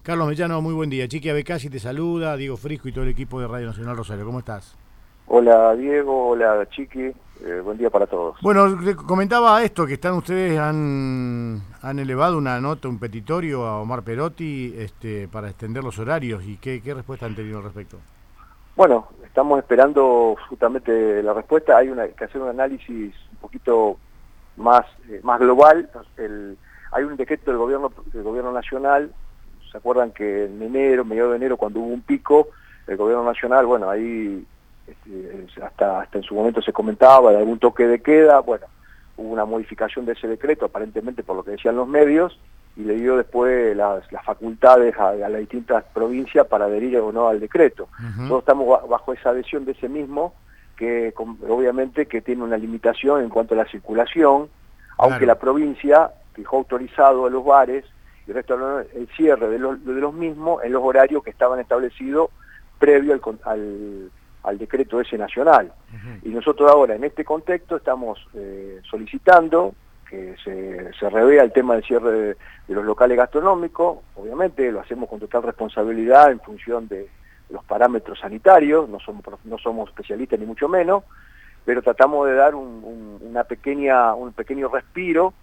Carlos Mellano, muy buen día. Chiqui Abecasi te saluda, Diego Frisco y todo el equipo de Radio Nacional Rosario. ¿Cómo estás? Hola Diego, hola Chiqui, buen día para todos. Bueno, le comentaba esto, que han elevado una nota, un petitorio a Omar Perotti para extender los horarios. ¿Y qué respuesta han tenido al respecto? Bueno, estamos esperando justamente la respuesta. Hay que hacer un análisis un poquito más global. Hay un decreto del gobierno nacional. ¿Se acuerdan que en mediados de enero, cuando hubo un pico, el gobierno nacional, bueno, ahí hasta en su momento se comentaba de algún toque de queda? Bueno, hubo una modificación de ese decreto, aparentemente por lo que decían los medios, y le dio después las facultades a las distintas provincias para adherir o no al decreto. Nosotros estamos bajo esa adhesión de ese mismo, que obviamente que tiene una limitación en cuanto a la circulación, aunque la provincia fijó autorizado a los bares y el cierre de los mismos en los horarios que estaban establecidos previo al decreto ese nacional. Y nosotros ahora, en este contexto, estamos solicitando que se revea el tema del cierre de los locales gastronómicos. Obviamente lo hacemos con total responsabilidad en función de los parámetros sanitarios, no somos especialistas ni mucho menos, pero tratamos de dar un pequeño respiro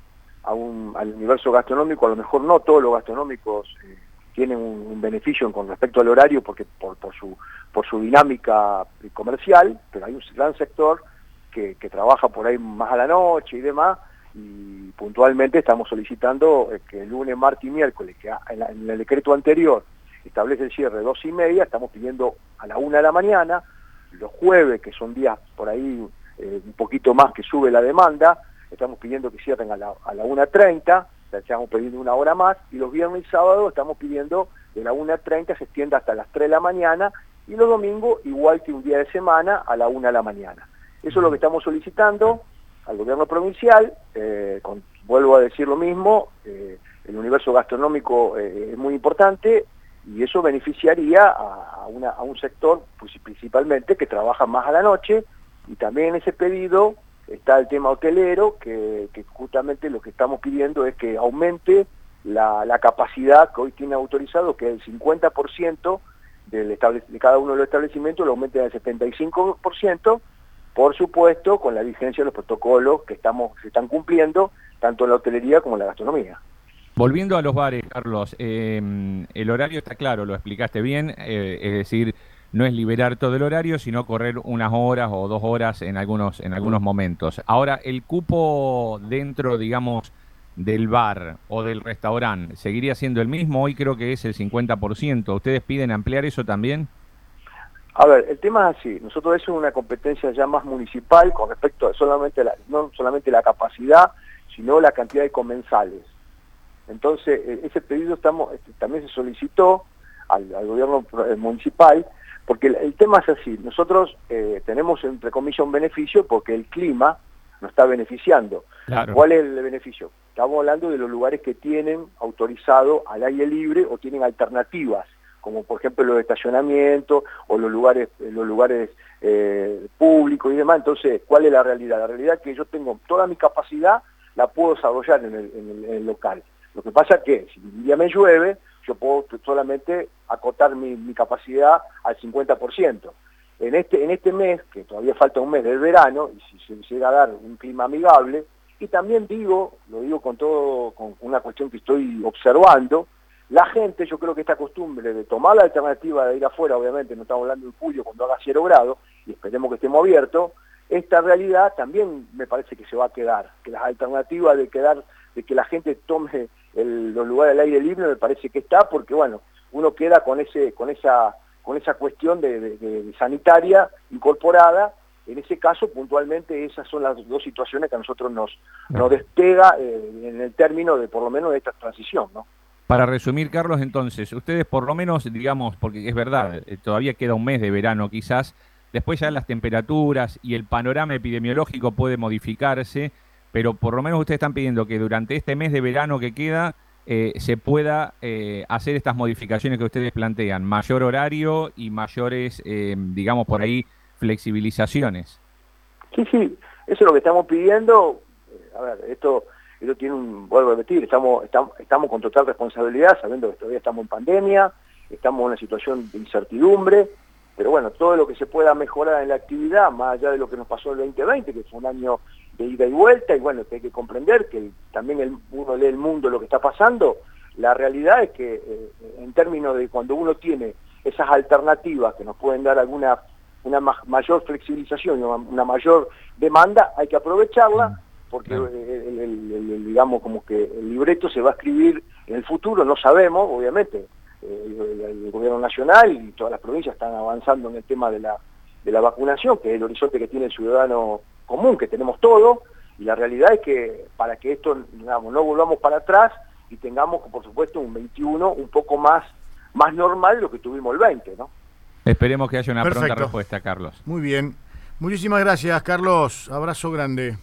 al universo gastronómico. A lo mejor no todos los gastronómicos tienen un beneficio con respecto al horario porque por su dinámica comercial, pero hay un gran sector que trabaja por ahí más a la noche y demás, y puntualmente estamos solicitando que el lunes, martes y miércoles, que en el decreto anterior establece el cierre de 2:30, estamos pidiendo a la 1 de la mañana, los jueves, que son días por ahí un poquito más que sube la demanda, estamos pidiendo que cierren a la 1:30, estamos pidiendo una hora más, y los viernes y sábados estamos pidiendo de la 1:30 se extienda hasta las 3 de la mañana, y los domingos, igual que un día de semana, a la 1 de la mañana. Eso es lo que estamos solicitando al gobierno provincial. Vuelvo a decir lo mismo, el universo gastronómico es muy importante, y eso beneficiaría a un sector, pues, principalmente, que trabaja más a la noche, y también en ese pedido está el tema hotelero, que justamente lo que estamos pidiendo es que aumente la capacidad que hoy tiene autorizado, que es el 50% de cada uno de los establecimientos, lo aumente al 75%, por supuesto, con la vigencia de los protocolos que se están cumpliendo, tanto en la hotelería como en la gastronomía. Volviendo a los bares, Carlos, el horario está claro, lo explicaste bien, es decir, no es liberar todo el horario, sino correr unas horas o 2 horas en algunos momentos. Ahora, el cupo dentro, digamos, del bar o del restaurante, ¿seguiría siendo el mismo? Hoy creo que es el 50%. ¿Ustedes piden ampliar eso también? A ver, el tema es así. Nosotros eso es una competencia ya más municipal con respecto a no solamente la capacidad, sino la cantidad de comensales. Entonces, ese pedido también se solicitó al gobierno municipal, porque el tema es así. Nosotros tenemos, entre comillas, un beneficio porque el clima nos está beneficiando. Claro. ¿Cuál es el beneficio? Estamos hablando de los lugares que tienen autorizado al aire libre o tienen alternativas, como por ejemplo los estacionamientos o los lugares públicos y demás. Entonces, ¿cuál es la realidad? La realidad es que yo tengo toda mi capacidad, la puedo desarrollar en el local. Lo que pasa es que si un día me llueve, yo puedo solamente acotar mi capacidad al 50%. En este mes, que todavía falta un mes del verano, y si se llega a dar un clima amigable, y también lo digo con una cuestión que estoy observando, la gente, yo creo que esta costumbre de tomar la alternativa de ir afuera, obviamente no estamos hablando de julio cuando haga 0 grados, y esperemos que estemos abiertos, esta realidad también me parece que se va a quedar, que las alternativas de que la gente tome los lugares al aire libre me parece que está, porque bueno, uno queda con esa cuestión de sanitaria incorporada. En ese caso, puntualmente, esas son las dos situaciones que a nosotros nos despega en el término de, por lo menos, de esta transición, ¿no? Para resumir, Carlos, entonces, ustedes por lo menos, digamos, porque es verdad, todavía queda un mes de verano quizás, después ya las temperaturas y el panorama epidemiológico puede modificarse, pero por lo menos ustedes están pidiendo que durante este mes de verano que queda se pueda hacer estas modificaciones que ustedes plantean, mayor horario y mayores, digamos, por ahí, flexibilizaciones. Sí, eso es lo que estamos pidiendo. A ver, esto eso tiene vuelvo a repetir, estamos con total responsabilidad, sabiendo que todavía estamos en pandemia, estamos en una situación de incertidumbre, pero bueno, todo lo que se pueda mejorar en la actividad, más allá de lo que nos pasó el 2020, que fue un año de ida y vuelta, y bueno, que hay que comprender que también uno lee el mundo, lo que está pasando, la realidad es que en términos de cuando uno tiene esas alternativas que nos pueden dar una mayor flexibilización, una mayor demanda, hay que aprovecharla, porque digamos como que el libreto se va a escribir en el futuro, no sabemos, obviamente, el gobierno nacional y todas las provincias están avanzando en el tema de la vacunación, que es el horizonte que tiene el ciudadano común, que tenemos todo, y la realidad es que para que esto, digamos, no volvamos para atrás y tengamos, por supuesto, un 21 un poco más normal de lo que tuvimos el 20, ¿no? Esperemos que haya una Perfecto. pronta respuesta, Carlos. Muy bien. Muchísimas gracias, Carlos. Abrazo grande.